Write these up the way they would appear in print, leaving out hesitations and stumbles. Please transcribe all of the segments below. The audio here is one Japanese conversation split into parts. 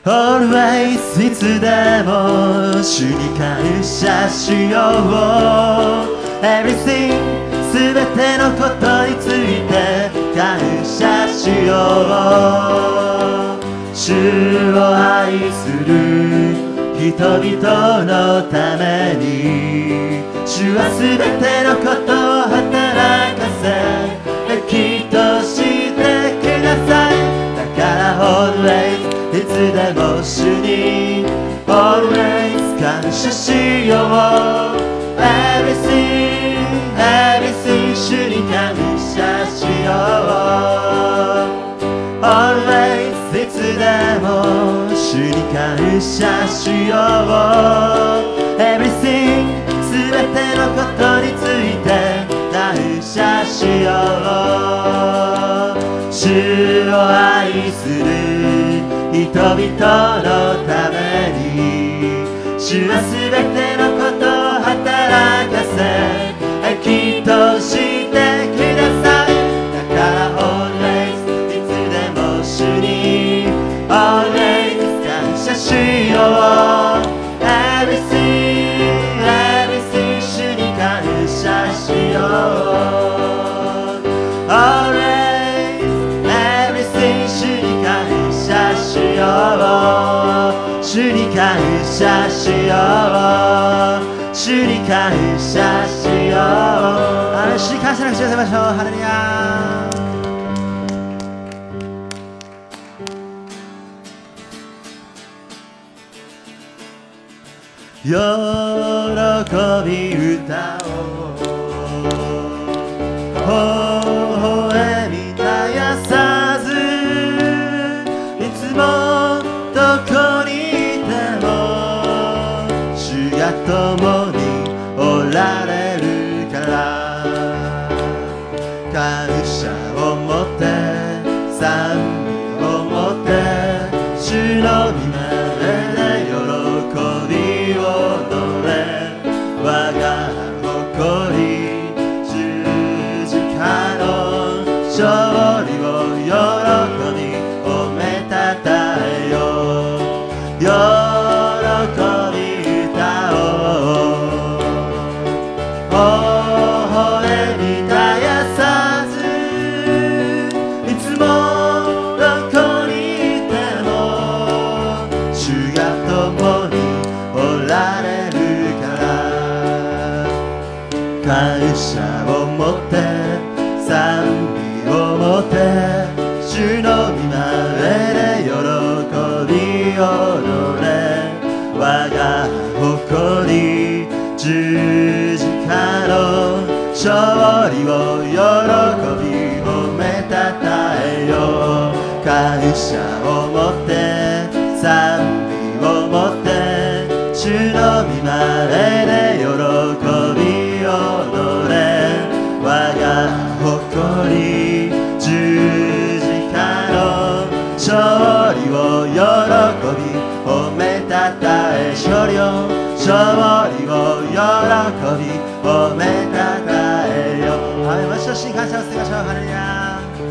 Always いつでも主に感謝しよう。 Everything すべてのことについて感謝しよう。主を愛する人々のために、主はすべてのことを働かせ益としてください。だから Always いつでも主に Always 感謝しよう。 Everything Everything 主に感謝しよう。 Always いつでも主に感謝しよう。 Everything すべてのことについて感謝しよう。主を愛する人々のために、主はすべてのことを働かせ益としてください。だから Always いつでも主に Always 感謝しよう。 Everything Everything 主に感謝しよう。 Always Everything 主に感謝しよう。主に感謝しよう。主に感謝しよう。主に感謝の口を寄せましょう。ハレルヤ。喜び歌おう。微笑み絶やさず、いつもどこにいても主が共におられるから、感謝を持って賛美を持って主の御前で喜びを踊れ。我が誇り十字架の勝利を喜び褒めたたえよう。喜び歌おう。微笑み絶やさず、いつもどこにいても主が共におられるから、感謝を持って賛美を持って主の御前で喜び踊れ。我が誇り十字架の勝利を喜び褒めたたえよう。感謝を持って賛美を持って主の御前で喜び踊れ。我が誇り十字架の勝利を喜び褒めたたえ。勝利を喜び褒めたたえよう。はい、もう一度主に感謝をしてみましょう。ハレルヤ。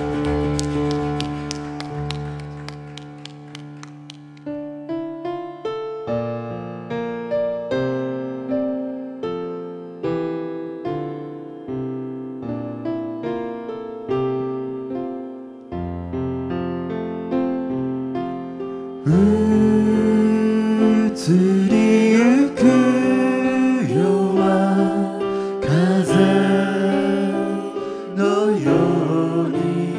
移りゆくよは風のように、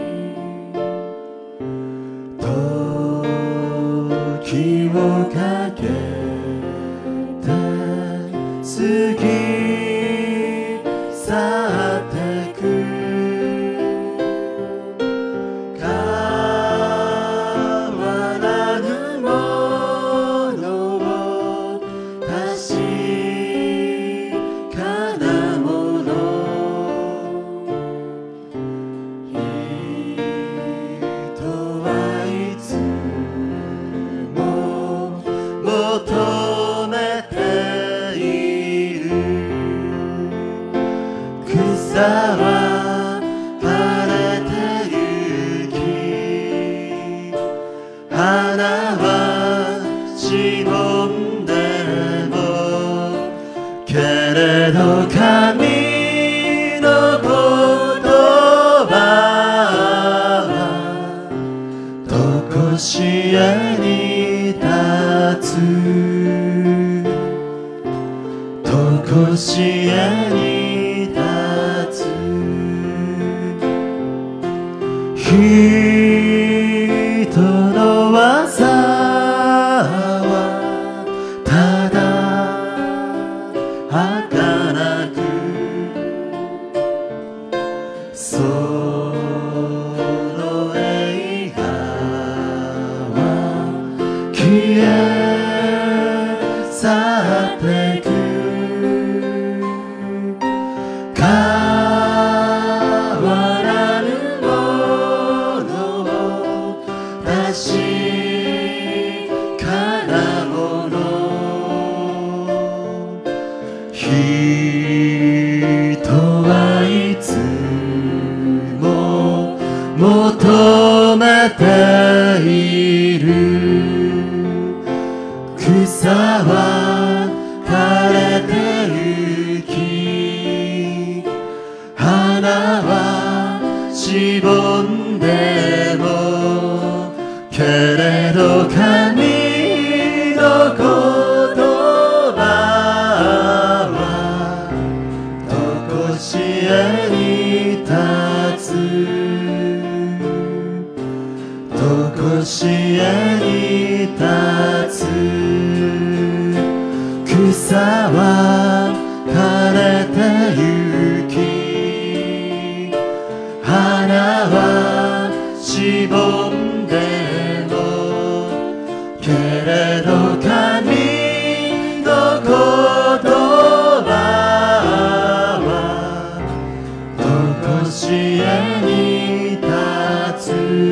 時をかけて過ぎ去ってく。求めている草は枯れてゆき、花は人の技はただ儚くその栄華は消え去ってく変わらぬものを確かなもの人はいつも求めている草は枯れてゆき花はしぼんでもけれど神の言葉はとこしえに立つとこしえに立つ草は枯れてゆき花はしぼんでもけれど神の言葉はとこしえに立つ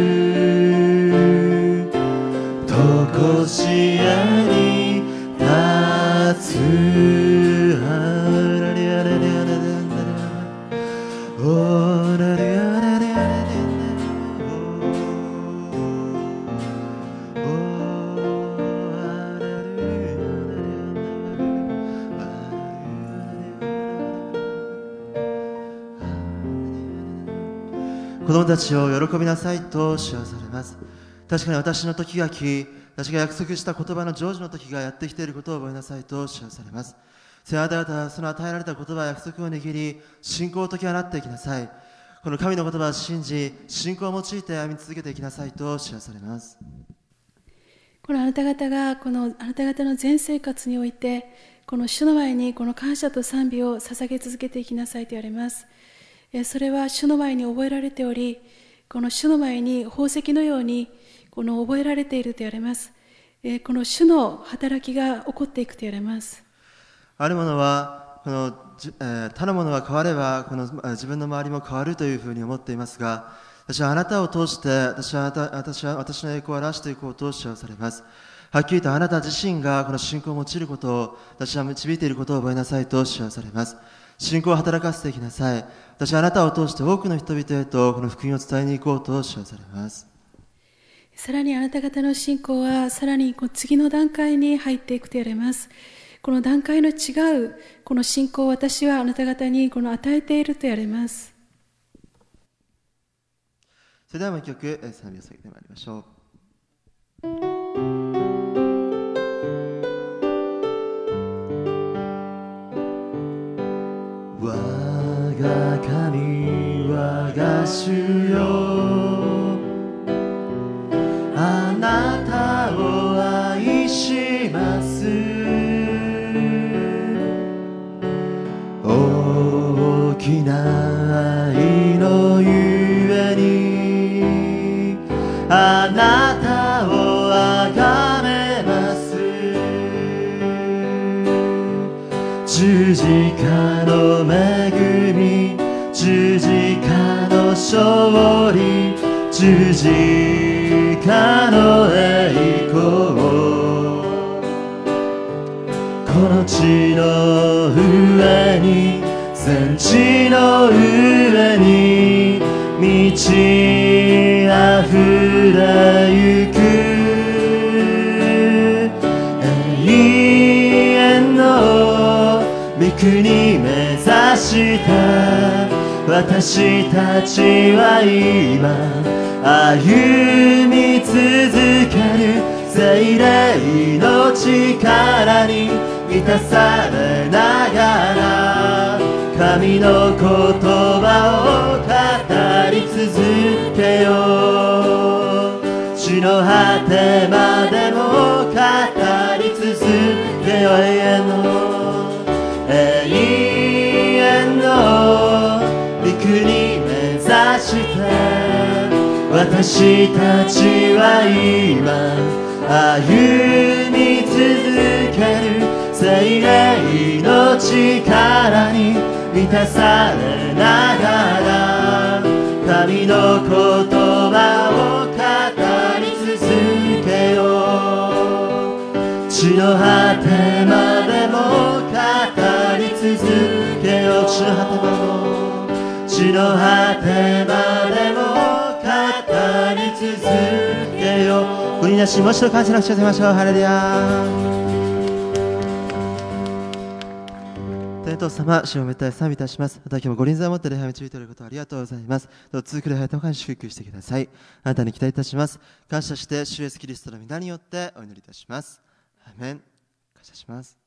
とこしえに立つ子供たちを喜びなさいと知らされます。確かに私の時が来、私が約束した言葉の成就の時がやってきていることを覚えなさいと知らされます。せやあなた方はその与えられた言葉や約束を握り、信仰を解き放っていきなさい。この神の言葉を信じ、信仰を用いて歩み続けていきなさいと知らされます。 このあなた方があなた方の全生活において、この主の前にこの感謝と賛美を捧げ続けていきなさいと言われます。それは主の前に覚えられており、この主の前に宝石のようにこの覚えられていると言われます。この主の働きが起こっていくと言われます。 あるものは他のものは変わればこの自分の周りも変わるというふうに思っていますが、私はあなたを通して私は私の栄光を表していこうと知らされます。はっきりとあなた自身がこの信仰を用いることを私は導いていることを覚えなさいと知らされます。信仰を働かせていきなさい。私はあなたを通して多くの人々へとこの福音を伝えに行こうと知らされます。 さらにあなた方の信仰はさらに次の段階に入っていくと言われます。この段階の違うこの信仰を私はあなた方に与えていると言われます。 それではもう一曲賛美を捧げてまいりましょう。我が神我が主よ、あなたを愛します。大きな愛のゆえにあなたをあがめます。十字架の恵み、十字架の勝利、十字架の栄光、この地の上に全地の上に満ち溢れゆく永遠の御国目指した私たちは今歩み続ける聖霊の力に満たされながら神の言葉を語り続けよう。 して私たちは今歩み続ける聖霊の力に満たされながら神の言葉を語り続けよう地の果てまでも語り続けよう地の果てまでも地の果てまでも語り続けようここにいなしもう一度感謝の口を出ましょうハレルヤ天父様、主をめったに賛美いたします。また今日もご臨在をもって礼拝を導いていることをありがとうございます。どうぞ続く礼拝ともに祝福してください。あなたに期待いたします。感謝して主イエスキリストの皆によってお祈りいたします。アーメン。感謝します。